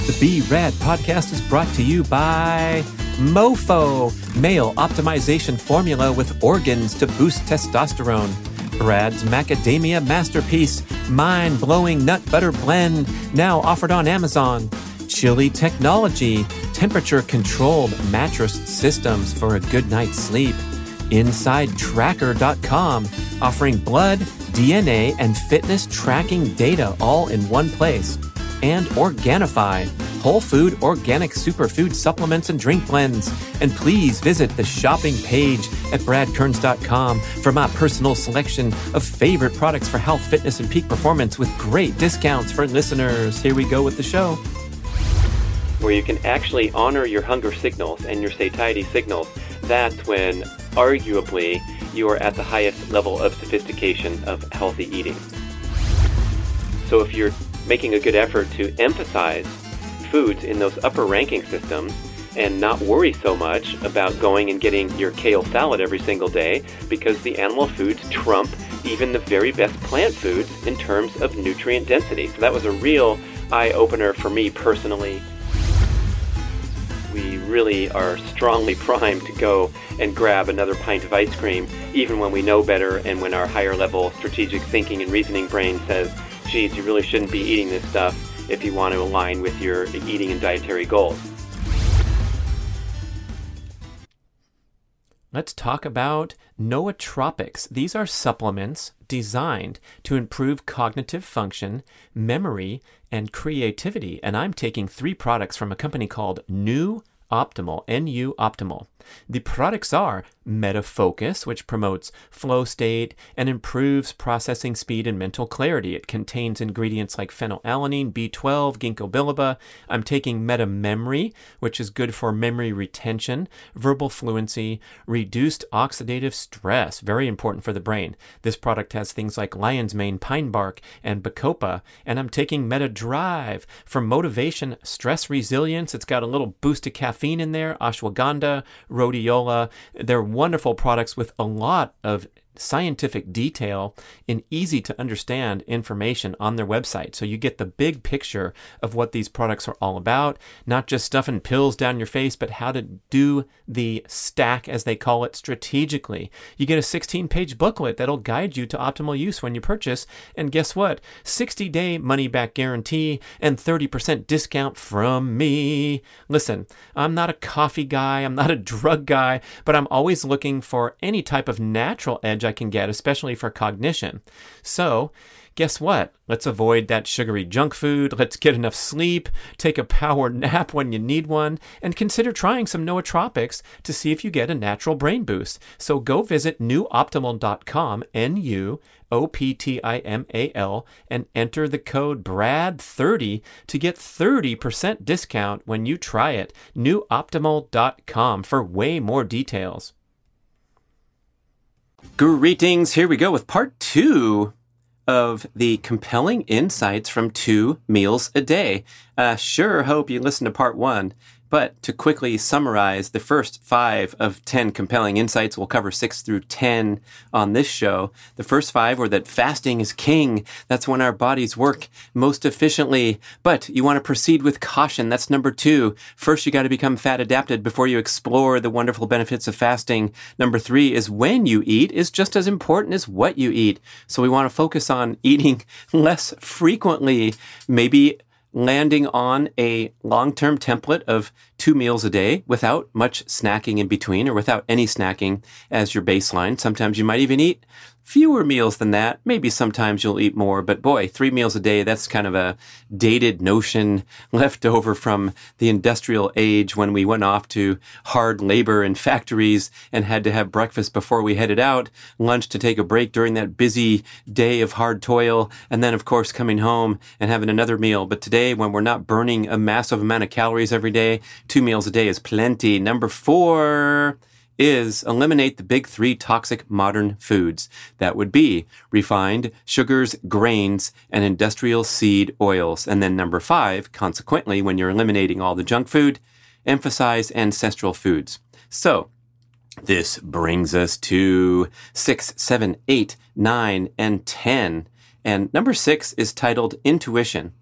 The Be Rad podcast is brought to you by MoFo, male optimization formula with organs to boost testosterone. Brad's Macadamia Masterpiece, mind-blowing nut butter blend, now offered on Amazon. Chili Technology, temperature-controlled mattress systems for a good night's sleep. InsideTracker.com, offering blood, DNA, and fitness tracking data all in one place. And Organifi, whole food organic superfood supplements and drink blends. And please visit the shopping page at bradkearns.com for my personal selection of favorite products for health, fitness, and peak performance with great discounts for listeners. Here we go with the show. Where you can actually honor your hunger signals and your satiety signals. That's when, arguably, you are at the highest level of sophistication of healthy eating. So if you're making a good effort to emphasize foods in those upper ranking systems and not worry so much about going and getting your kale salad every single day, because the animal foods trump even the very best plant foods in terms of nutrient density. So that was a real eye-opener for me personally. We really are strongly primed to go and grab another pint of ice cream, even when we know better and when our higher level strategic thinking and reasoning brain says, geez, you really shouldn't be eating this stuff if you want to align with your eating and dietary goals. Let's talk about nootropics. These are supplements designed to improve cognitive function, memory, and creativity. And I'm taking 3 products from a company called Nu Optimal, NU Optimal. The products are MetaFocus, which promotes flow state and improves processing speed and mental clarity. It contains ingredients like phenylalanine, B12, ginkgo biloba. I'm taking MetaMemory, which is good for memory retention, verbal fluency, reduced oxidative stress, very important for the brain. This product has things like lion's mane, pine bark, and bacopa. And I'm taking MetaDrive for motivation, stress resilience. It's got a little boost of caffeine in there, ashwagandha, rhodiola. They're wonderful products with a lot of scientific detail and easy to understand information on their website. So you get the big picture of what these products are all about, not just stuffing pills down your face, but how to do the stack, as they call it, strategically. You get a 16-page booklet that'll guide you to optimal use when you purchase. And guess what? 60-day money-back guarantee and 30% discount from me. Listen, I'm not a coffee guy, I'm not a drug guy, but I'm always looking for any type of natural edge I can get, especially for cognition. So, guess what? Let's avoid that sugary junk food. Let's get enough sleep, take a power nap when you need one, and consider trying some nootropics to see if you get a natural brain boost. So go visit nuoptimal.com, NUOPTIMAL, and enter the code BRAD30 to get 30% discount when you try it. nuoptimal.com for way more details. Greetings. Here we go with part 2 of the compelling insights from 2 meals a day. Sure hope you listened to part 1. But to quickly summarize the first 5 of 10 compelling insights, we'll cover 6 through 10 on this show. The first 5 were that fasting is king. That's when our bodies work most efficiently. But you want to proceed with caution. That's number 2. First, you got to become fat adapted before you explore the wonderful benefits of fasting. Number 3 is when you eat is just as important as what you eat. So we want to focus on eating less frequently, maybe landing on a long-term template of 2 meals a day without much snacking in between, or without any snacking as your baseline. Sometimes you might even eat fewer meals than that. Maybe sometimes you'll eat more, but boy, 3 meals a day, that's kind of a dated notion left over from the industrial age when we went off to hard labor in factories and had to have breakfast before we headed out, lunch to take a break during that busy day of hard toil, and then, of course, coming home and having another meal. But today, when we're not burning a massive amount of calories every day, 2 meals a day is plenty. Number 4 is eliminate the big 3 toxic modern foods. That would be refined sugars, grains, and industrial seed oils. And then number 5, consequently, when you're eliminating all the junk food, emphasize ancestral foods. So this brings us to 6, 7, 8, 9, and 10. And number 6 is titled Intuition.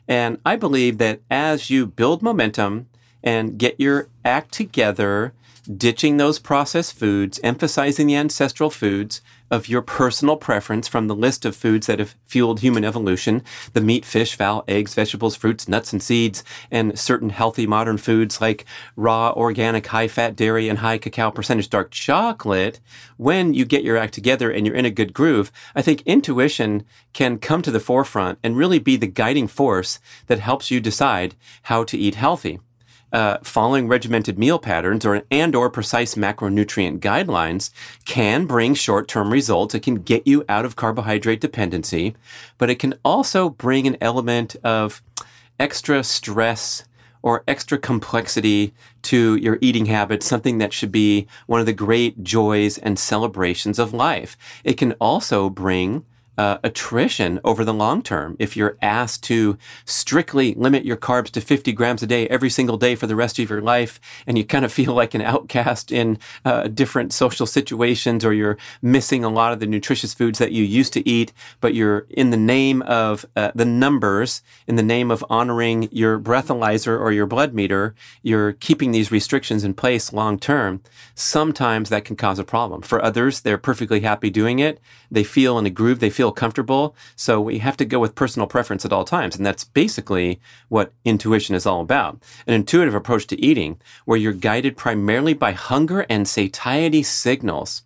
And I believe that as you build momentum and get your act together, ditching those processed foods, emphasizing the ancestral foods of your personal preference from the list of foods that have fueled human evolution, the meat, fish, fowl, eggs, vegetables, fruits, nuts, and seeds, and certain healthy modern foods like raw, organic, high-fat dairy and high cacao percentage dark chocolate. When you get your act together and you're in a good groove, I think intuition can come to the forefront and really be the guiding force that helps you decide how to eat healthy. Following regimented meal patterns or precise macronutrient guidelines can bring short-term results. It can get you out of carbohydrate dependency, but it can also bring an element of extra stress or extra complexity to your eating habits, something that should be one of the great joys and celebrations of life. It can also bring attrition over the long term. If you're asked to strictly limit your carbs to 50 grams a day every single day for the rest of your life, and you kind of feel like an outcast in different social situations, or you're missing a lot of the nutritious foods that you used to eat, but you're in the name of the numbers, in the name of honoring your breathalyzer or your blood meter, you're keeping these restrictions in place long term. Sometimes that can cause a problem. For others, they're perfectly happy doing it. They feel in a groove. They feel comfortable. So we have to go with personal preference at all times. And that's basically what intuition is all about. An intuitive approach to eating where you're guided primarily by hunger and satiety signals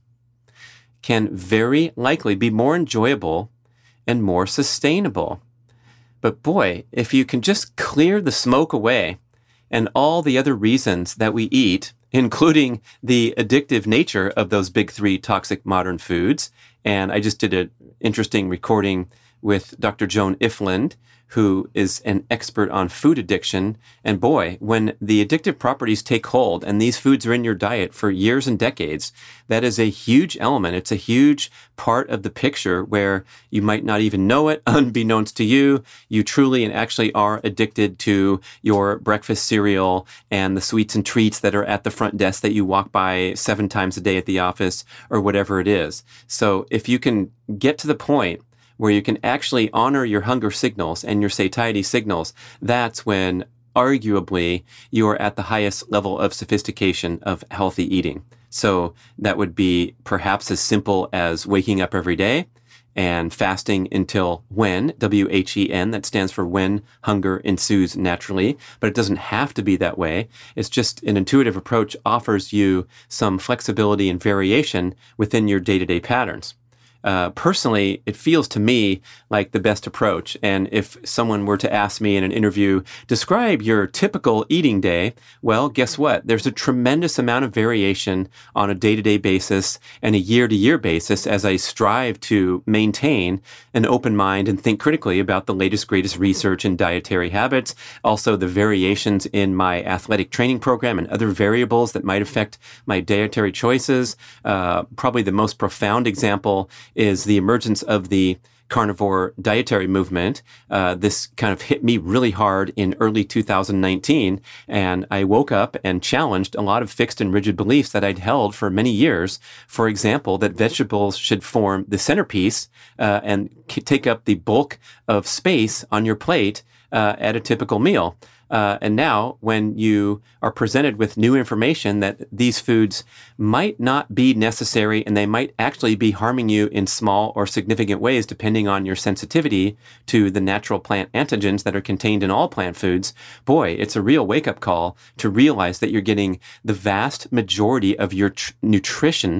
can very likely be more enjoyable and more sustainable. But boy, if you can just clear the smoke away and all the other reasons that we eat, including the addictive nature of those big three toxic modern foods. And I just did an interesting recording with Dr. Joan Ifland, who is an expert on food addiction. And boy, when the addictive properties take hold and these foods are in your diet for years and decades, that is a huge element. It's a huge part of the picture where you might not even know it, unbeknownst to you. You truly and actually are addicted to your breakfast cereal and the sweets and treats that are at the front desk that you walk by 7 times a day at the office or whatever it is. So if you can get to the point where you can actually honor your hunger signals and your satiety signals, that's when arguably you are at the highest level of sophistication of healthy eating. So that would be perhaps as simple as waking up every day and fasting until when, WHEN, that stands for when hunger ensues naturally, but it doesn't have to be that way. It's just an intuitive approach offers you some flexibility and variation within your day-to-day patterns. Personally, it feels to me like the best approach. And if someone were to ask me in an interview, describe your typical eating day, well, guess what? There's a tremendous amount of variation on a day-to-day basis and a year-to-year basis as I strive to maintain an open mind and think critically about the latest, greatest research in dietary habits, also the variations in my athletic training program and other variables that might affect my dietary choices. Probably the most profound example is the emergence of the carnivore dietary movement. This kind of hit me really hard in early 2019, and I woke up and challenged a lot of fixed and rigid beliefs that I'd held for many years. For example, that vegetables should form the centerpiece and take up the bulk of space on your plate at a typical meal. And now, when you are presented with new information that these foods might not be necessary and they might actually be harming you in small or significant ways, depending on your sensitivity to the natural plant antigens that are contained in all plant foods, boy, it's a real wake-up call to realize that you're getting the vast majority of your nutrition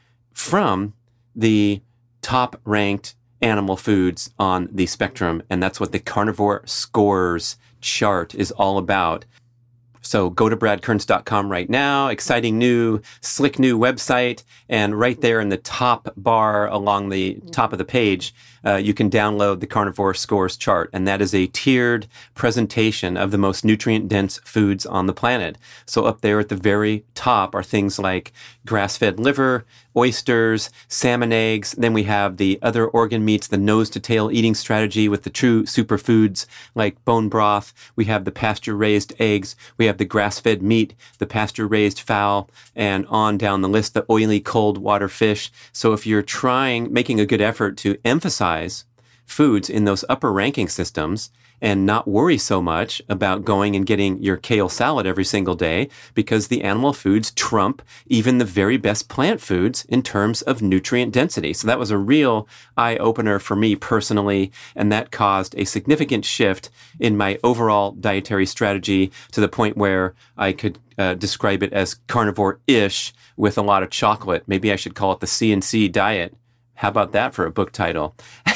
from the top-ranked animal foods on the spectrum. And that's what the Carnivore Scores chart is all about. So go to bradkearns.com right now. Exciting new, slick new website. And right there in the top bar along the top of the page, you can download the Carnivore Scores chart. And that is a tiered presentation of the most nutrient-dense foods on the planet. So up there at the very top are things like grass-fed liver, oysters, salmon eggs. Then we have the other organ meats, the nose-to-tail eating strategy with the true superfoods like bone broth. We have the pasture-raised eggs. We have the grass-fed meat, the pasture-raised fowl, and on down the list, the oily cold water fish. So if you're making a good effort to emphasize foods in those upper ranking systems and not worry so much about going and getting your kale salad every single day, because the animal foods trump even the very best plant foods in terms of nutrient density. So that was a real eye-opener for me personally, and that caused a significant shift in my overall dietary strategy to the point where I could describe it as carnivore-ish with a lot of chocolate. Maybe I should call it the C&C diet. How about that for a book title?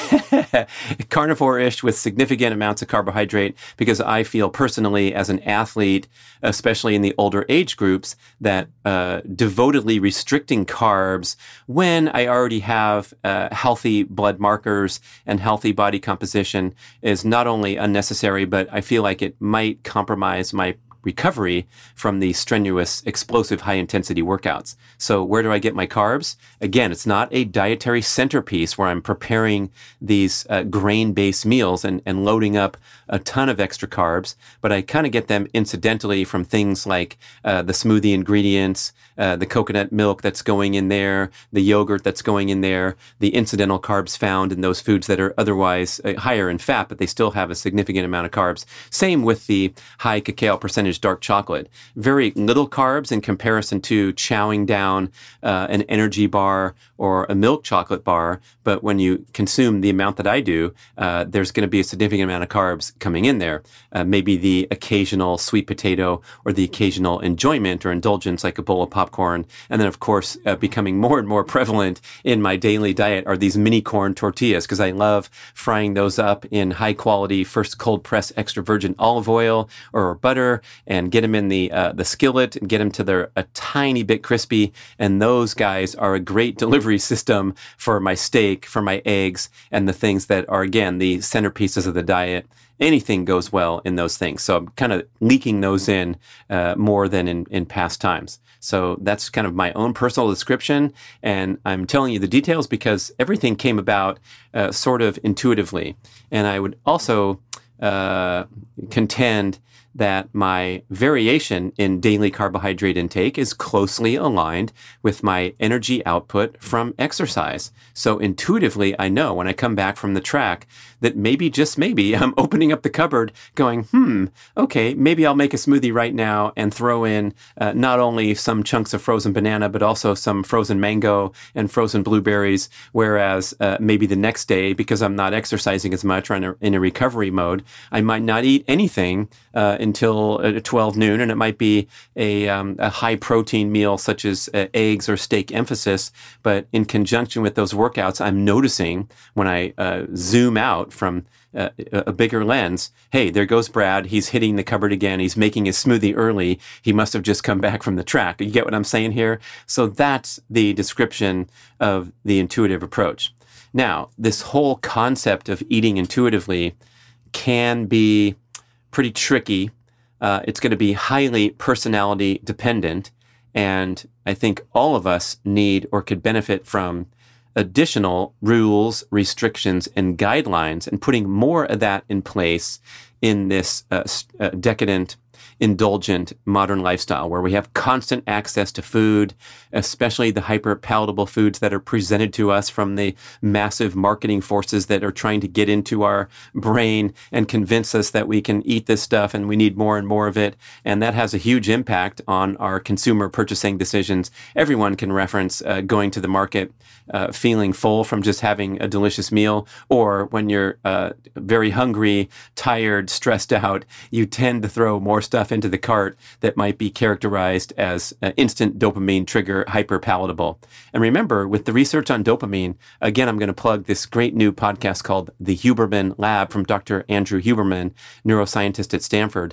Carnivore-ish with significant amounts of carbohydrate, because I feel personally as an athlete, especially in the older age groups, that devotedly restricting carbs when I already have healthy blood markers and healthy body composition is not only unnecessary, but I feel like it might compromise my recovery from the strenuous, explosive, high-intensity workouts. So where do I get my carbs? Again, it's not a dietary centerpiece where I'm preparing these grain-based meals and loading up a ton of extra carbs, but I kind of get them incidentally from things like the smoothie ingredients, the coconut milk that's going in there, the yogurt that's going in there, the incidental carbs found in those foods that are otherwise higher in fat, but they still have a significant amount of carbs. Same with the high cacao percentage dark chocolate. Very little carbs in comparison to chowing down an energy bar or a milk chocolate bar, but when you consume the amount that I do, there's going to be a significant amount of carbs coming in there. Maybe the occasional sweet potato or the occasional enjoyment or indulgence like a bowl of popcorn. And then, of course, becoming more and more prevalent in my daily diet are these mini corn tortillas, because I love frying those up in high quality, first cold press extra virgin olive oil or butter, and get them in the skillet and get them to they're a tiny bit crispy. And those guys are a great delivery system for my steak, for my eggs, and the things that are, again, the centerpieces of the diet. Anything goes well in those things. So I'm kind of leaking those in more than in past times. So that's kind of my own personal description. And I'm telling you the details because everything came about sort of intuitively. And I would also contend that my variation in daily carbohydrate intake is closely aligned with my energy output from exercise. So intuitively, I know when I come back from the track that maybe, just maybe, I'm opening up the cupboard going, okay, maybe I'll make a smoothie right now and throw in not only some chunks of frozen banana, but also some frozen mango and frozen blueberries. Whereas maybe the next day, because I'm not exercising as much or in a recovery mode, I might not eat anything until 12 noon, and it might be a high protein meal such as eggs or steak emphasis. But in conjunction with those workouts, I'm noticing when I zoom out from a bigger lens, hey, there goes Brad. He's hitting the cupboard again. He's making his smoothie early. He must have just come back from the track. You get what I'm saying here? So that's the description of the intuitive approach. Now, this whole concept of eating intuitively can be pretty tricky. It's going to be highly personality dependent. And I think all of us need or could benefit from additional rules, restrictions, and guidelines, and putting more of that in place in this decadent, indulgent modern lifestyle where we have constant access to food, especially the hyper palatable foods that are presented to us from the massive marketing forces that are trying to get into our brain and convince us that we can eat this stuff and we need more and more of it. And that has a huge impact on our consumer purchasing decisions. Everyone can reference going to the market feeling full from just having a delicious meal, or when you're very hungry, tired, stressed out, you tend to throw more stuff into the cart that might be characterized as instant dopamine trigger hyperpalatable. And remember, with the research on dopamine, again, I'm going to plug this great new podcast called The Huberman Lab from Dr. Andrew Huberman, neuroscientist at Stanford.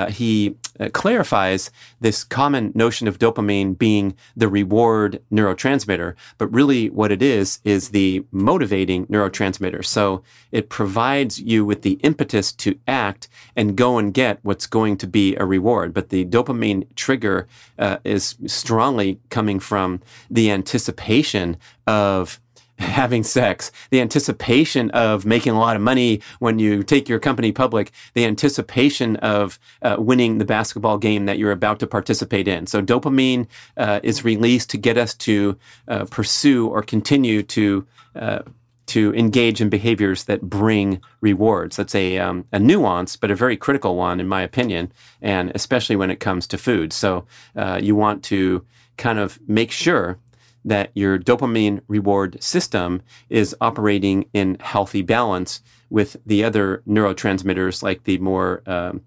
He clarifies this common notion of dopamine being the reward neurotransmitter, but really what it is the motivating neurotransmitter. So it provides you with the impetus to act and go and get what's going to be a reward. But the dopamine trigger is strongly coming from the anticipation of having sex, the anticipation of making a lot of money when you take your company public, the anticipation of winning the basketball game that you're about to participate in. So dopamine is released to get us to pursue or continue to to engage in behaviors that bring rewards. That's a nuance, but a very critical one, in my opinion, and especially when it comes to food. So you want to kind of make sure that your dopamine reward system is operating in healthy balance with the other neurotransmitters, like the more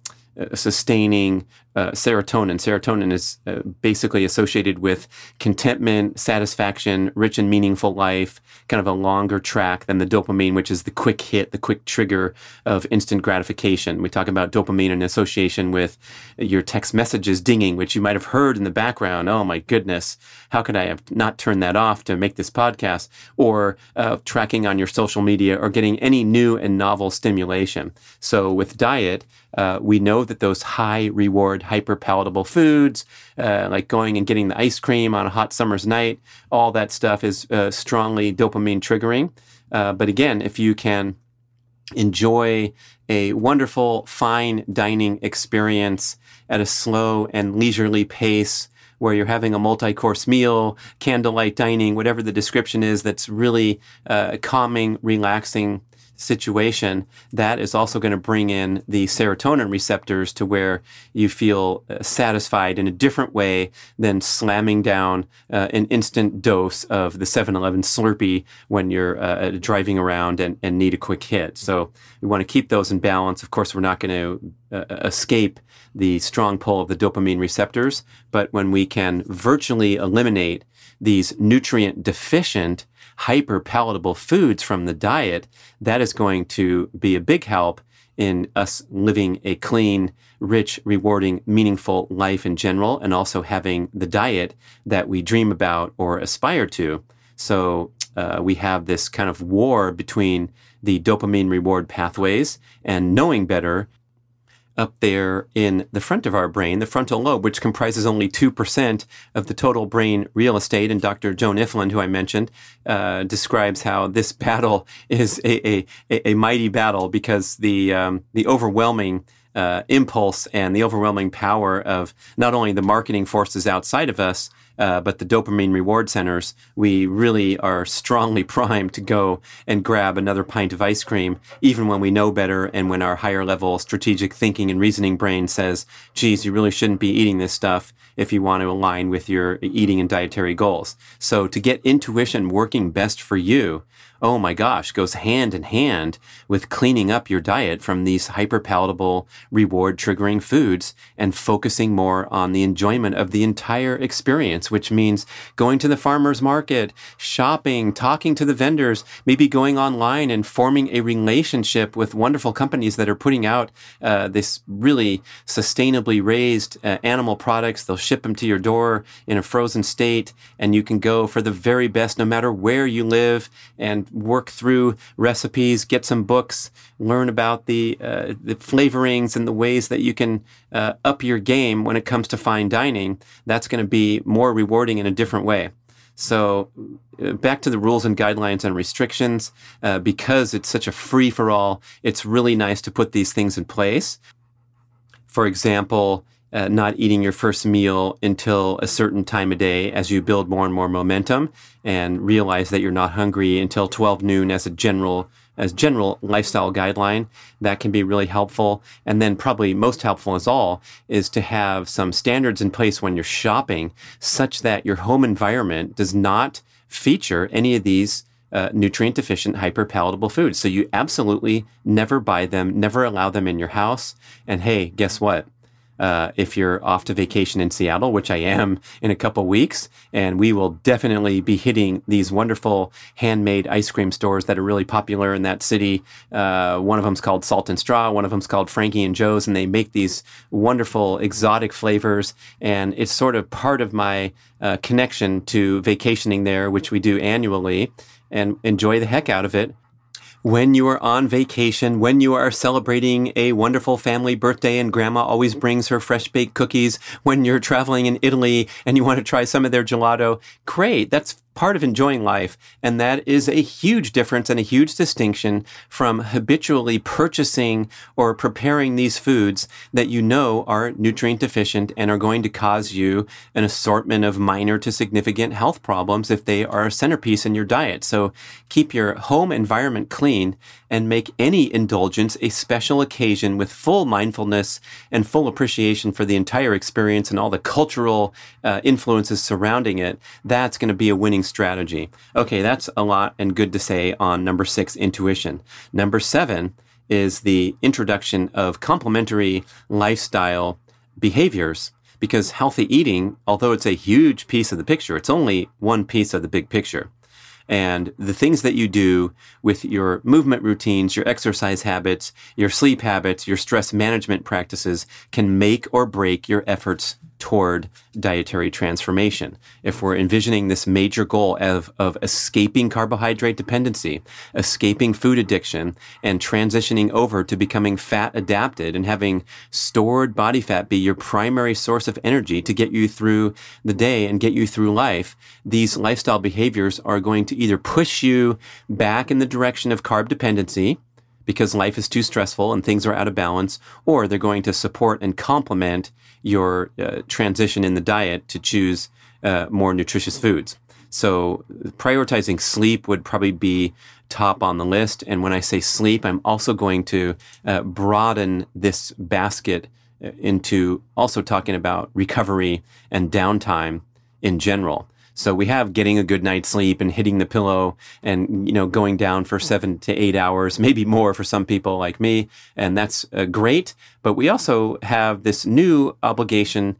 sustaining serotonin. Serotonin is basically associated with contentment, satisfaction, rich and meaningful life, kind of a longer track than the dopamine, which is the quick hit, the quick trigger of instant gratification. We talk about dopamine in association with your text messages dinging, which you might have heard in the background. Oh my goodness, how could I have not turned that off to make this podcast? Or tracking on your social media, or getting any new and novel stimulation. So with diet, we know that those high reward, hyper palatable foods, like going and getting the ice cream on a hot summer's night, all that stuff is strongly dopamine triggering. But again, if you can enjoy a wonderful, fine dining experience at a slow and leisurely pace, where you're having a multi-course meal, candlelight dining, whatever the description is, that's really calming, relaxing situation, that is also going to bring in the serotonin receptors to where you feel satisfied in a different way than slamming down an instant dose of the 7-Eleven Slurpee when you're driving around and need a quick hit. So we want to keep those in balance. Of course, we're not going to escape the strong pull of the dopamine receptors, but when we can virtually eliminate these nutrient deficient, hyper palatable foods from the diet, that is going to be a big help in us living a clean, rich, rewarding, meaningful life in general, and also having the diet that we dream about or aspire to. So we have this kind of war between the dopamine reward pathways and knowing better up there in the front of our brain, the frontal lobe, which comprises only 2% of the total brain real estate. And Dr. Joan Ifland, who I mentioned, describes how this battle is a mighty battle, because the overwhelming impulse and the overwhelming power of not only the marketing forces outside of us, but the dopamine reward centers, we really are strongly primed to go and grab another pint of ice cream, even when we know better and when our higher level strategic thinking and reasoning brain says, geez, you really shouldn't be eating this stuff if you want to align with your eating and dietary goals. So to get intuition working best for you, oh my gosh, goes hand in hand with cleaning up your diet from these hyperpalatable, reward-triggering foods and focusing more on the enjoyment of the entire experience, which means going to the farmer's market, shopping, talking to the vendors, maybe going online and forming a relationship with wonderful companies that are putting out this really sustainably raised animal products. They'll ship them to your door in a frozen state, and you can go for the very best no matter where you live and work through recipes, get some books, learn about the flavorings and the ways that you can up your game when it comes to fine dining. That's going to be more rewarding in a different way. So back to the rules and guidelines and restrictions, because it's such a free-for-all, it's really nice to put these things in place. For example, not eating your first meal until a certain time of day as you build more and more momentum, and realize that you're not hungry until 12 noon as general lifestyle guideline. That can be really helpful. And then probably most helpful as all is to have some standards in place when you're shopping, such that your home environment does not feature any of these nutrient deficient, hyperpalatable foods. So you absolutely never buy them, never allow them in your house. And hey, guess what? If you're off to vacation in Seattle, which I am in a couple weeks, and we will definitely be hitting these wonderful handmade ice cream stores that are really popular in that city. One of them's called Salt and Straw. One of them's called Frankie and Joe's, and they make these wonderful exotic flavors. And it's sort of part of my connection to vacationing there, which we do annually, and enjoy the heck out of it. When you are on vacation, when you are celebrating a wonderful family birthday and grandma always brings her fresh baked cookies, when you're traveling in Italy and you want to try some of their gelato, great. That's part of enjoying life, and that is a huge difference and a huge distinction from habitually purchasing or preparing these foods that you know are nutrient deficient and are going to cause you an assortment of minor to significant health problems if they are a centerpiece in your diet. So keep your home environment clean and make any indulgence a special occasion with full mindfulness and full appreciation for the entire experience and all the cultural influences surrounding it. That's going to be a winning strategy. Okay, that's a lot and good to say on number 6, intuition. Number 7 is the introduction of complementary lifestyle behaviors, because healthy eating, although it's a huge piece of the picture, it's only one piece of the big picture. And the things that you do with your movement routines, your exercise habits, your sleep habits, your stress management practices can make or break your efforts toward dietary transformation. If we're envisioning this major goal of escaping carbohydrate dependency, escaping food addiction, and transitioning over to becoming fat adapted and having stored body fat be your primary source of energy to get you through the day and get you through life, these lifestyle behaviors are going to either push you back in the direction of carb dependency, because life is too stressful and things are out of balance, or they're going to support and complement your transition in the diet to choose more nutritious foods. So prioritizing sleep would probably be top on the list. And when I say sleep, I'm also going to broaden this basket into also talking about recovery and downtime in general. So we have getting a good night's sleep and hitting the pillow and, going down for 7 to 8 hours, maybe more for some people like me. And that's great. But we also have this new obligation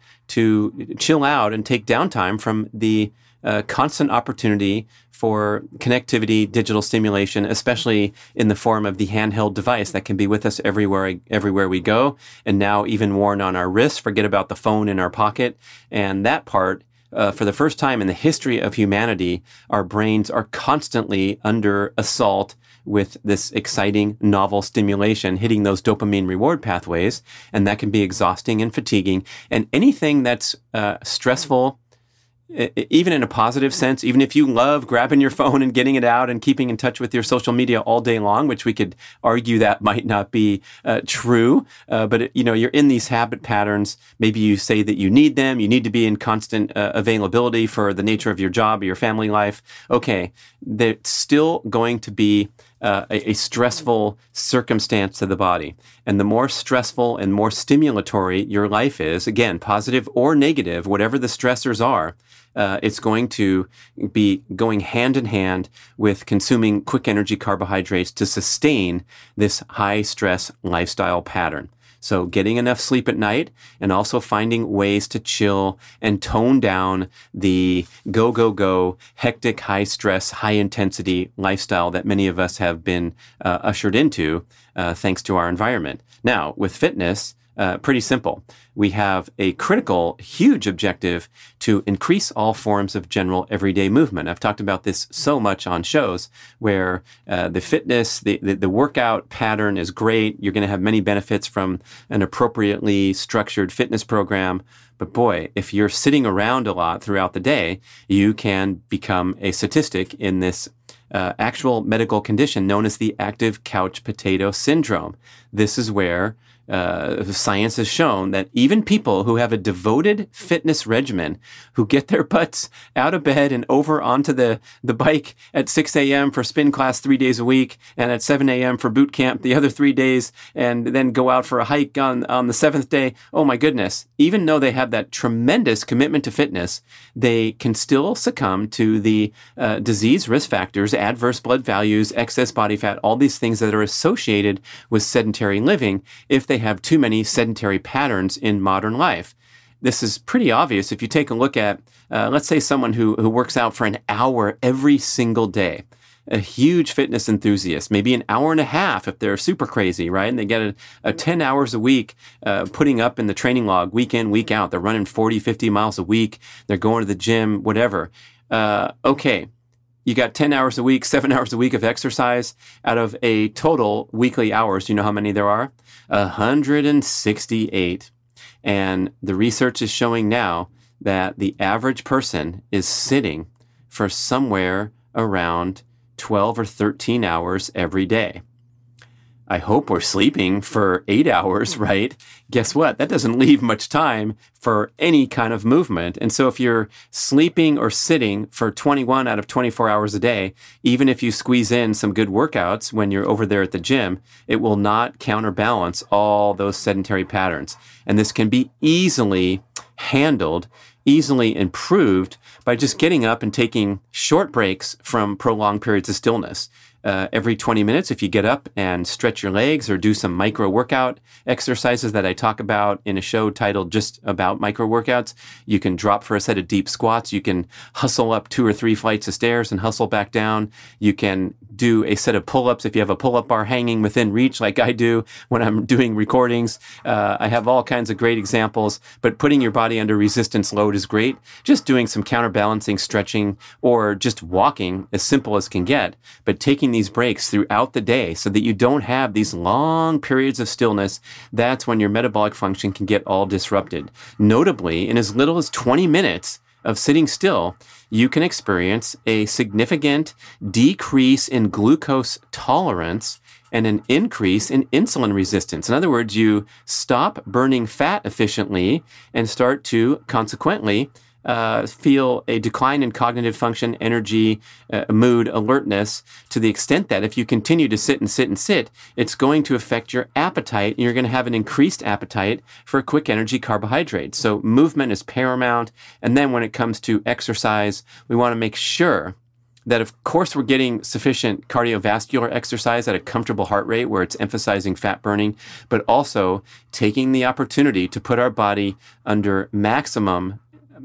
to chill out and take downtime from the constant opportunity for connectivity, digital stimulation, especially in the form of the handheld device that can be with us everywhere we go. And now even worn on our wrists, forget about the phone in our pocket. And that part, for the first time in the history of humanity, our brains are constantly under assault with this exciting novel stimulation, hitting those dopamine reward pathways. And that can be exhausting and fatiguing. And anything that's stressful, even in a positive sense, even if you love grabbing your phone and getting it out and keeping in touch with your social media all day long, which we could argue that might not be true, but you're in these habit patterns. Maybe you say that you need them. You need to be in constant availability for the nature of your job or your family life. Okay, they're still going to be a stressful circumstance to the body. And the more stressful and more stimulatory your life is, again, positive or negative, whatever the stressors are, it's going to be going hand in hand with consuming quick energy carbohydrates to sustain this high stress lifestyle pattern. So getting enough sleep at night and also finding ways to chill and tone down the go, hectic, high stress, high intensity lifestyle that many of us have been ushered into thanks to our environment. Now, with fitness, pretty simple. We have a critical, huge objective to increase all forms of general everyday movement. I've talked about this so much on shows where the fitness, the workout pattern is great. You're going to have many benefits from an appropriately structured fitness program. But boy, if you're sitting around a lot throughout the day, you can become a statistic in this actual medical condition known as the active couch potato syndrome. This is where science has shown that even people who have a devoted fitness regimen, who get their butts out of bed and over onto the bike at 6 a.m. for spin class 3 days a week and at 7 a.m. for boot camp the other 3 days, and then go out for a hike on the 7th day, oh my goodness, even though they have that tremendous commitment to fitness, they can still succumb to the disease risk factors, adverse blood values, excess body fat, all these things that are associated with sedentary living if they have too many sedentary patterns in modern life. This is pretty obvious if you take a look at, let's say, someone who works out for an hour every single day, a huge fitness enthusiast, maybe an hour and a half if they're super crazy, right? And they get a 10 hours a week putting up in the training log week in, week out. They're running 40, 50 miles a week. They're going to the gym, whatever. Okay. You got 10 hours a week, 7 hours a week of exercise out of a total weekly hours. Do you know how many there are? 168. And the research is showing now that the average person is sitting for somewhere around 12 or 13 hours every day. I hope we're sleeping for 8 hours, right? Guess what? That doesn't leave much time for any kind of movement. And so if you're sleeping or sitting for 21 out of 24 hours a day, even if you squeeze in some good workouts when you're over there at the gym, it will not counterbalance all those sedentary patterns. And this can be easily handled, easily improved by just getting up and taking short breaks from prolonged periods of stillness. Every 20 minutes, if you get up and stretch your legs or do some micro workout exercises that I talk about in a show titled just about micro workouts, you can drop for a set of deep squats. You can hustle up 2 or 3 flights of stairs and hustle back down. You can do a set of pull-ups if you have a pull-up bar hanging within reach like I do when I'm doing recordings. I have all kinds of great examples, but putting your body under resistance load is great. Just doing some counterbalancing stretching or just walking, as simple as can get, but taking these breaks throughout the day so that you don't have these long periods of stillness, that's when your metabolic function can get all disrupted. Notably, in as little as 20 minutes of sitting still, you can experience a significant decrease in glucose tolerance and an increase in insulin resistance. In other words, you stop burning fat efficiently and start to consequently feel a decline in cognitive function, energy, mood, alertness, to the extent that if you continue to sit and sit and sit, it's going to affect your appetite, and you're going to have an increased appetite for quick energy carbohydrates. So movement is paramount. And then when it comes to exercise, we want to make sure that, of course, we're getting sufficient cardiovascular exercise at a comfortable heart rate where it's emphasizing fat burning, but also taking the opportunity to put our body under maximum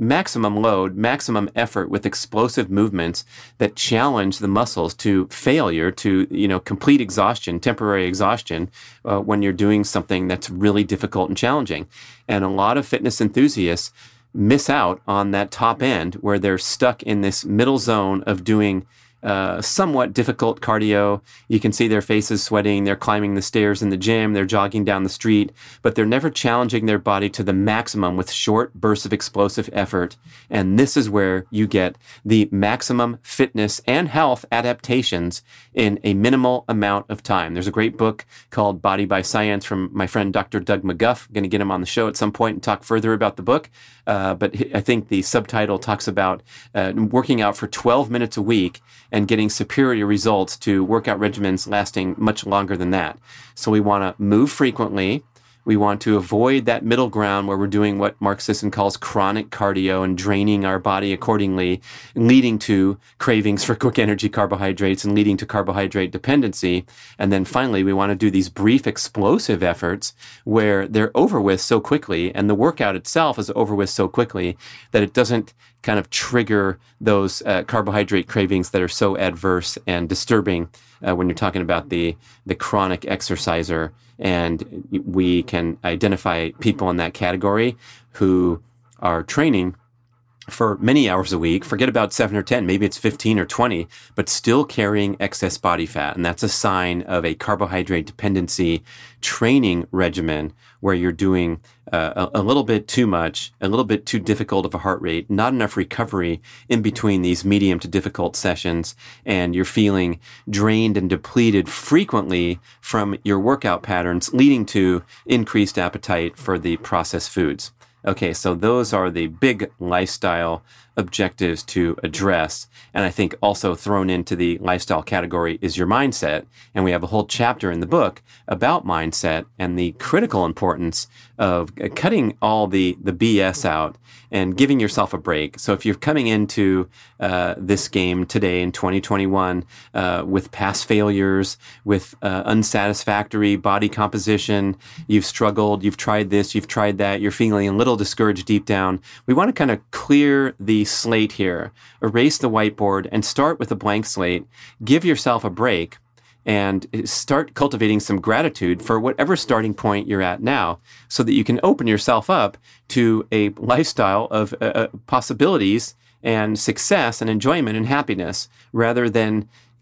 load, maximum effort with explosive movements that challenge the muscles to failure, to, complete exhaustion, temporary exhaustion, when you're doing something that's really difficult and challenging. And a lot of fitness enthusiasts miss out on that top end where they're stuck in this middle zone of doing somewhat difficult cardio. You can see their faces sweating. They're climbing the stairs in the gym. They're jogging down the street, but they're never challenging their body to the maximum with short bursts of explosive effort. And this is where you get the maximum fitness and health adaptations in a minimal amount of time. There's a great book called Body by Science from my friend Dr. Doug McGuff. I'm going to get him on the show at some point and talk further about the book. But I think the subtitle talks about working out for 12 minutes a week and getting superior results to workout regimens lasting much longer than that. So we want to move frequently. We want to avoid that middle ground where we're doing what Mark Sisson calls chronic cardio and draining our body accordingly, leading to cravings for quick energy carbohydrates and leading to carbohydrate dependency. And then finally, we want to do these brief explosive efforts where they're over with so quickly and the workout itself is over with so quickly that it doesn't kind of trigger those carbohydrate cravings that are so adverse and disturbing when you're talking about the chronic exerciser. And we can identify people in that category who are training for many hours a week, forget about 7 or 10, maybe it's 15 or 20, but still carrying excess body fat. And that's a sign of a carbohydrate dependency training regimen where you're doing a little bit too much, a little bit too difficult of a heart rate, not enough recovery in between these medium to difficult sessions, and you're feeling drained and depleted frequently from your workout patterns, leading to increased appetite for the processed foods. Okay, so those are the big lifestyle objectives to address. And I think also thrown into the lifestyle category is your mindset. And we have a whole chapter in the book about mindset and the critical importance of cutting all the BS out and giving yourself a break. So if you're coming into this game today in 2021 with past failures, with unsatisfactory body composition, you've struggled, you've tried this, you've tried that, you're feeling a little discouraged deep down, we want to kind of clear the slate here, erase the whiteboard and start with a blank slate. Give yourself a break and start cultivating some gratitude for whatever starting point you're at now so that you can open yourself up to a lifestyle of possibilities and success and enjoyment and happiness rather than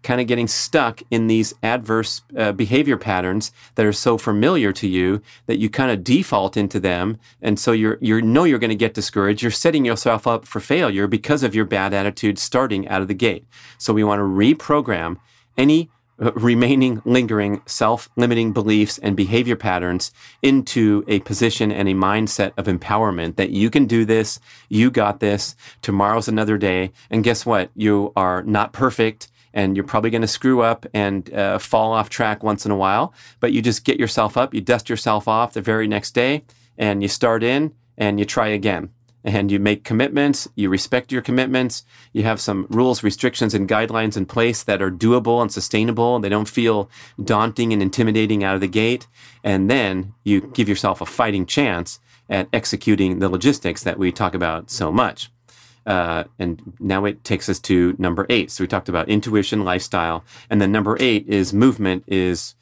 kind of getting stuck in these adverse behavior patterns that are so familiar to you that you kind of default into them. And so you're going to get discouraged. You're setting yourself up for failure because of your bad attitude starting out of the gate. So we want to reprogram any remaining lingering self-limiting beliefs and behavior patterns into a position and a mindset of empowerment that you can do this, you got this, tomorrow's another day. And guess what? You are not perfect, and you're probably going to screw up and fall off track once in a while, but you just get yourself up, you dust yourself off the very next day, and you start in and you try again. And you make commitments, you respect your commitments, you have some rules, restrictions, and guidelines in place that are doable and sustainable. They don't feel daunting and intimidating out of the gate. And then you give yourself a fighting chance at executing the logistics that we talk about so much. And now it takes us to number 8. So we talked about intuition, lifestyle, and then number 8 is movement is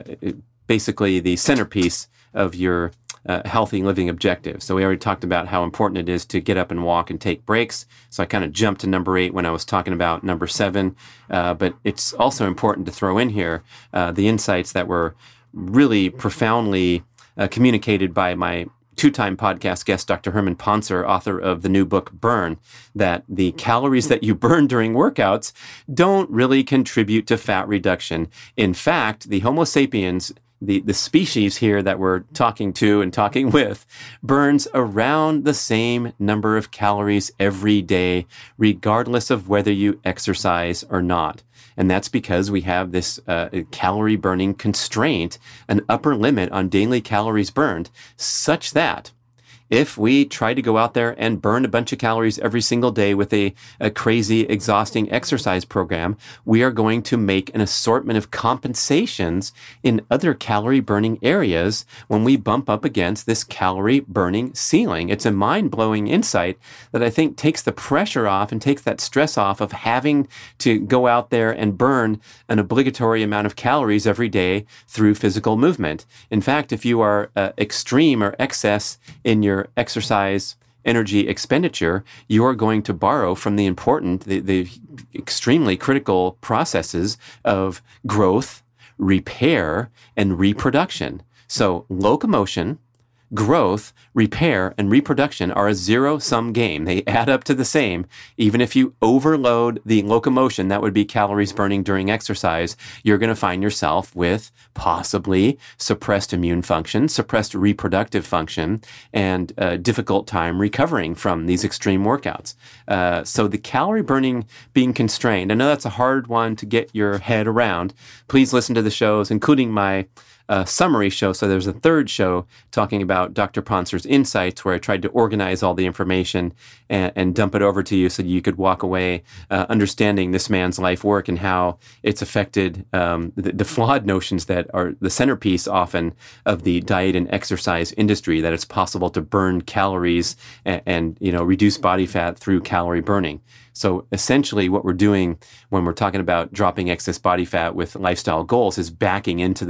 basically the centerpiece of your healthy living objective. So we already talked about how important it is to get up and walk and take breaks. So I kind of jumped to number 8 when I was talking about number 7. But it's also important to throw in here the insights that were really profoundly communicated by my 2-time podcast guest, Dr. Herman Poncer, author of the new book, Burn, that the calories that you burn during workouts don't really contribute to fat reduction. In fact, the Homo sapiens, the species here that we're talking to and talking with, burns around the same number of calories every day, regardless of whether you exercise or not. And that's because we have this calorie burning constraint, an upper limit on daily calories burned, such that if we try to go out there and burn a bunch of calories every single day with a crazy, exhausting exercise program, we are going to make an assortment of compensations in other calorie-burning areas when we bump up against this calorie-burning ceiling. It's a mind-blowing insight that I think takes the pressure off and takes that stress off of having to go out there and burn an obligatory amount of calories every day through physical movement. In fact, if you are extreme or excess in your exercise energy expenditure, you are going to borrow from the important, the extremely critical processes of growth, repair, and reproduction. So locomotion, growth, repair, and reproduction are a zero-sum game. They add up to the same. Even if you overload the locomotion, that would be calories burning during exercise, you're going to find yourself with possibly suppressed immune function, suppressed reproductive function, and a difficult time recovering from these extreme workouts. So the calorie burning being constrained, I know that's a hard one to get your head around. Please listen to the shows, including my summary show. So there's a third show talking about Dr. Poncer's insights, where I tried to organize all the information and dump it over to you so you could walk away understanding this man's life work and how it's affected the flawed notions that are the centerpiece often of the diet and exercise industry, that it's possible to burn calories and reduce body fat through calorie burning. So essentially what we're doing when we're talking about dropping excess body fat with lifestyle goals is backing into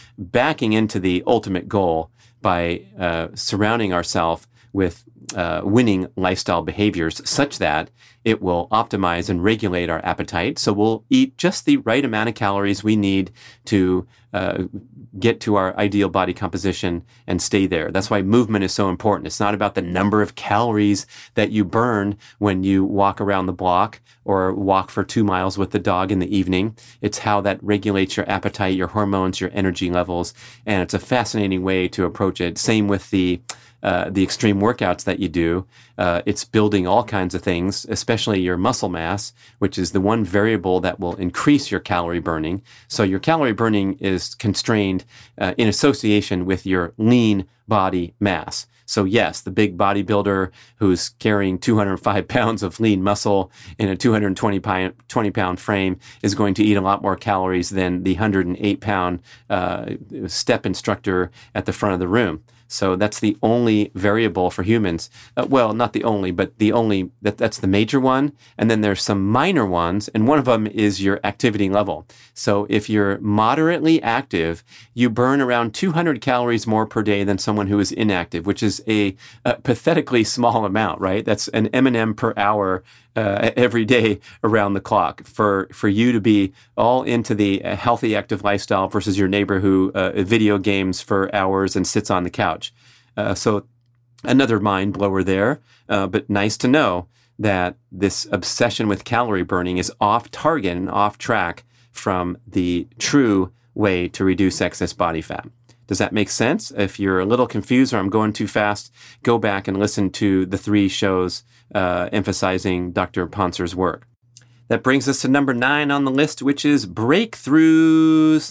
the ultimate goal by surrounding ourselves with winning lifestyle behaviors such that it will optimize and regulate our appetite. So we'll eat just the right amount of calories we need to get to our ideal body composition and stay there. That's why movement is so important. It's not about the number of calories that you burn when you walk around the block or walk for 2 miles with the dog in the evening. It's how that regulates your appetite, your hormones, your energy levels. And it's a fascinating way to approach it. Same with the extreme workouts that you do. It's building all kinds of things, especially your muscle mass, which is the one variable that will increase your calorie burning. So your calorie burning is constrained in association with your lean body mass. So yes, the big bodybuilder who's carrying 205 pounds of lean muscle in a 220-pound frame is going to eat a lot more calories than the 108-pound step instructor at the front of the room. So that's the only variable for humans. Well, not the only, but that's the major one. And then there's some minor ones, and one of them is your activity level. So if you're moderately active, you burn around 200 calories more per day than someone who is inactive, which is a pathetically small amount, right? That's an M&M per hour every day around the clock. For you to be all into the healthy, active lifestyle versus your neighbor who video games for hours and sits on the couch. So another mind blower there, but nice to know that this obsession with calorie burning is off target and off track from the true way to reduce excess body fat. Does that make sense? If you're a little confused or I'm going too fast, go back and listen to the 3 shows emphasizing Dr. Ponser's work. That brings us to number 9 on the list, which is breakthroughs.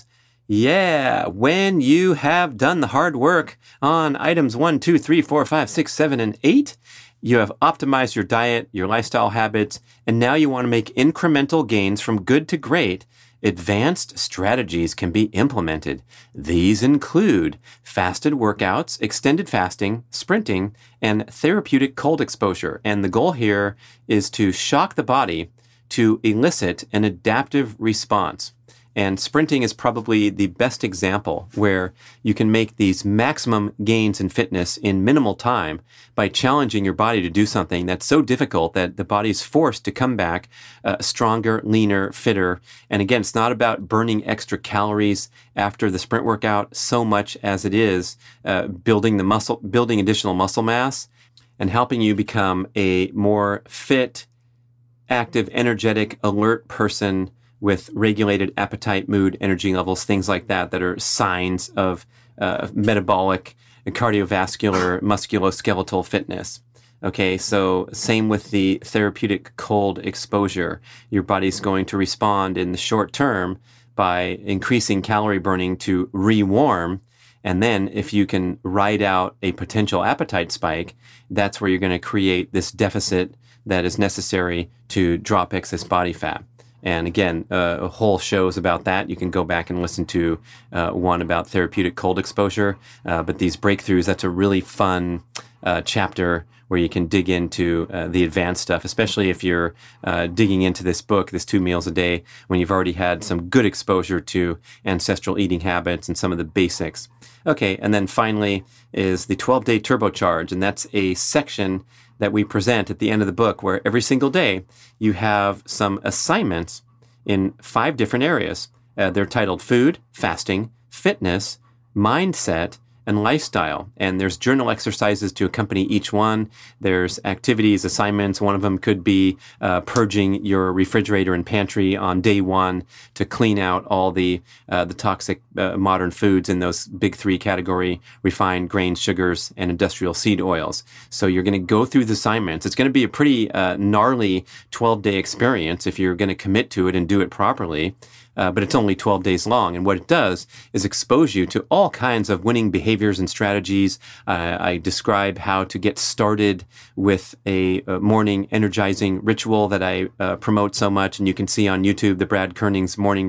Yeah, when you have done the hard work on items 1, 2, 3, 4, 5, 6, 7, and 8, you have optimized your diet, your lifestyle habits, and now you want to make incremental gains from good to great. Advanced strategies can be implemented. These include fasted workouts, extended fasting, sprinting, and therapeutic cold exposure. And the goal here is to shock the body to elicit an adaptive response. And sprinting is probably the best example where you can make these maximum gains in fitness in minimal time by challenging your body to do something that's so difficult that the body's forced to come back stronger, leaner, fitter. And again, it's not about burning extra calories after the sprint workout so much as it is building additional muscle mass and helping you become a more fit, active, energetic, alert person with regulated appetite, mood, energy levels, things like that are signs of metabolic, cardiovascular, musculoskeletal fitness. Okay, so same with the therapeutic cold exposure. Your body's going to respond in the short term by increasing calorie burning to rewarm. And then if you can ride out a potential appetite spike, that's where you're going to create this deficit that is necessary to drop excess body fat. And again, a whole shows about that. You can go back and listen to one about therapeutic cold exposure. But these breakthroughs, that's a really fun chapter where you can dig into the advanced stuff, especially if you're digging into this book, this 2 meals a day, when you've already had some good exposure to ancestral eating habits and some of the basics. Okay, and then finally is the 12-day turbocharge, and that's a section that we present at the end of the book where every single day you have some assignments in 5 different areas. They're titled food, fasting, fitness, mindset, and lifestyle. And there's journal exercises to accompany each one. There's activities, assignments. One of them could be purging your refrigerator and pantry on day 1 to clean out all the toxic modern foods in those big 3 category: refined grains, sugars, and industrial seed oils. So you're going to go through the assignments. It's going to be a pretty gnarly 12-day experience if you're going to commit to it and do it properly. But it's only 12 days long. And what it does is expose you to all kinds of winning behaviors and strategies. I describe how to get started with a morning energizing ritual that I promote so much. And you can see on YouTube the Brad Kearns morning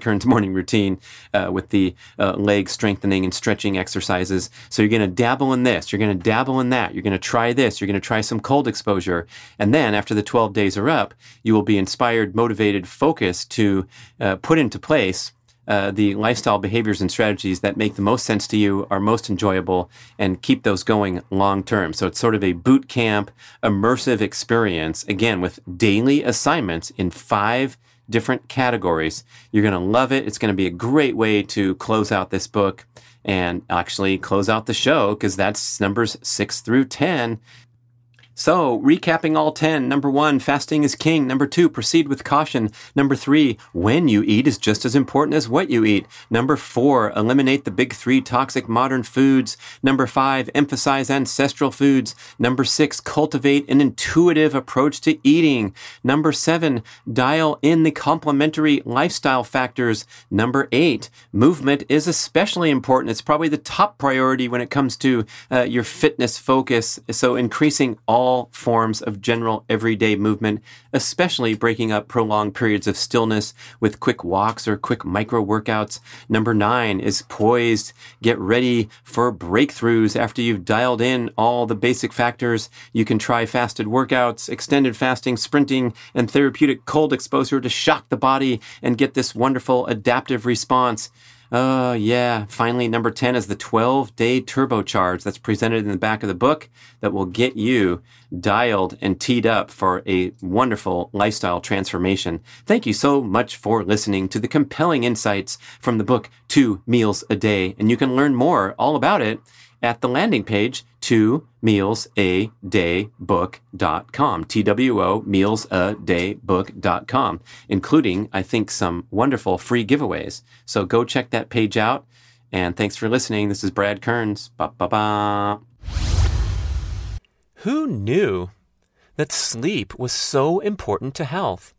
routine with the leg strengthening and stretching exercises. So you're going to dabble in this. You're going to dabble in that. You're going to try this. You're going to try some cold exposure. And then after the 12 days are up, you will be inspired, motivated, focused to put into place the lifestyle behaviors and strategies that make the most sense to you, are most enjoyable, and keep those going long term. So it's sort of a boot camp, immersive experience, again, with daily assignments in 5 different categories. You're going to love it. It's going to be a great way to close out this book and actually close out the show, because that's numbers 6 through 10. So, recapping all 10, number 1, fasting is king. Number 2, proceed with caution. Number 3, when you eat is just as important as what you eat. Number 4, eliminate the big 3 toxic modern foods. Number 5, emphasize ancestral foods. Number 6, cultivate an intuitive approach to eating. Number 7, dial in the complementary lifestyle factors. Number 8, movement is especially important. It's probably the top priority when it comes to your fitness focus. So, increasing all forms of general everyday movement, especially breaking up prolonged periods of stillness with quick walks or quick micro workouts. Number 9 is poised. Get ready for breakthroughs. After you've dialed in all the basic factors, you can try fasted workouts, extended fasting, sprinting, and therapeutic cold exposure to shock the body and get this wonderful adaptive response. Yeah. Finally, number 10 is the 12-day turbocharge that's presented in the back of the book that will get you dialed and teed up for a wonderful lifestyle transformation. Thank you so much for listening to the compelling insights from the book 2 Meals a Day. And you can learn more all about it at the landing page, 2mealsadaybook.com, TWO, mealsadaybook.com, including, I think, some wonderful free giveaways. So go check that page out. And thanks for listening. This is Brad Kearns. Ba-ba-ba. Who knew that sleep was so important to health?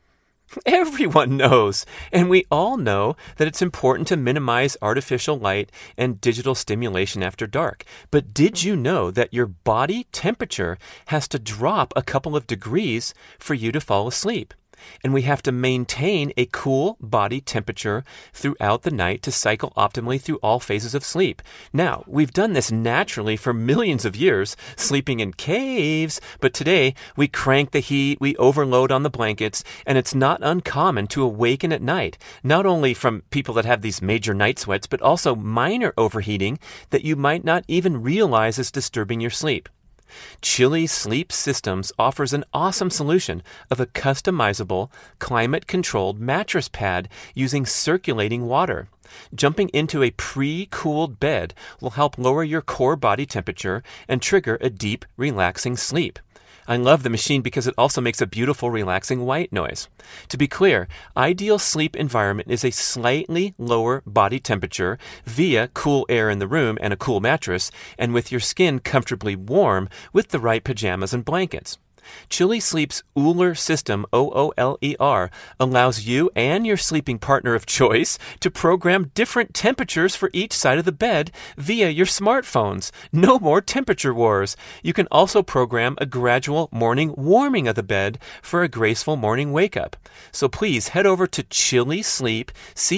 Everyone knows, and we all know that it's important to minimize artificial light and digital stimulation after dark. But did you know that your body temperature has to drop a couple of degrees for you to fall asleep? And we have to maintain a cool body temperature throughout the night to cycle optimally through all phases of sleep. Now, we've done this naturally for millions of years, sleeping in caves, but today we crank the heat, we overload on the blankets, and it's not uncommon to awaken at night, not only from people that have these major night sweats, but also minor overheating that you might not even realize is disturbing your sleep. Chili Sleep Systems offers an awesome solution of a customizable, climate-controlled mattress pad using circulating water. Jumping into a pre-cooled bed will help lower your core body temperature and trigger a deep, relaxing sleep. I love the machine because it also makes a beautiful, relaxing white noise. To be clear, ideal sleep environment is a slightly lower body temperature via cool air in the room and a cool mattress, and with your skin comfortably warm with the right pajamas and blankets. Chili Sleep's Ooler system, OOLER, allows you and your sleeping partner of choice to program different temperatures for each side of the bed via your smartphones. No more temperature wars. You can also program a gradual morning warming of the bed for a graceful morning wake-up. So please head over to Chili Sleep,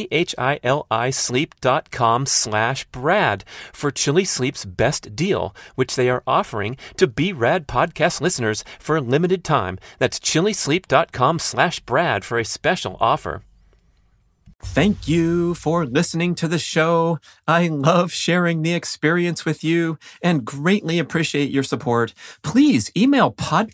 CHILI sleep.com/Brad for Chili Sleep's best deal, which they are offering to B-Rad podcast listeners for a limited time. That's chilisleep.com/Brad for a special offer. Thank you for listening to the show. I love sharing the experience with you and greatly appreciate your support. Please email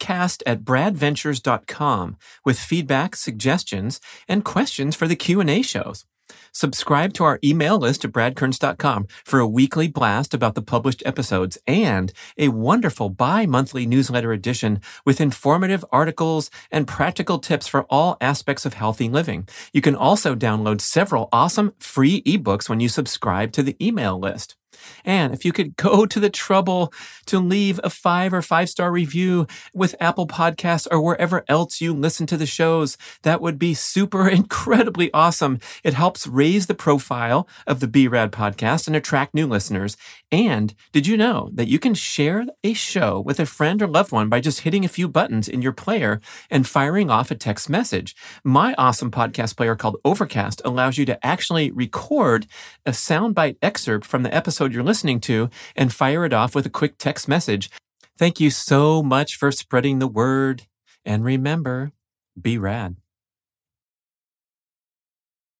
podcast@bradventures.com with feedback, suggestions, and questions for the Q&A shows. Subscribe to our email list at bradkearns.com for a weekly blast about the published episodes and a wonderful bi-monthly newsletter edition with informative articles and practical tips for all aspects of healthy living. You can also download several awesome free ebooks when you subscribe to the email list. And if you could go to the trouble to leave a 5 or 5-star review with Apple Podcasts or wherever else you listen to the shows, that would be super incredibly awesome. It helps raise the profile of the B-Rad podcast and attract new listeners. And did you know that you can share a show with a friend or loved one by just hitting a few buttons in your player and firing off a text message? My awesome podcast player called Overcast allows you to actually record a soundbite excerpt from the episode you're listening to and fire it off with a quick text message. Thank you so much for spreading the word. And remember, be rad.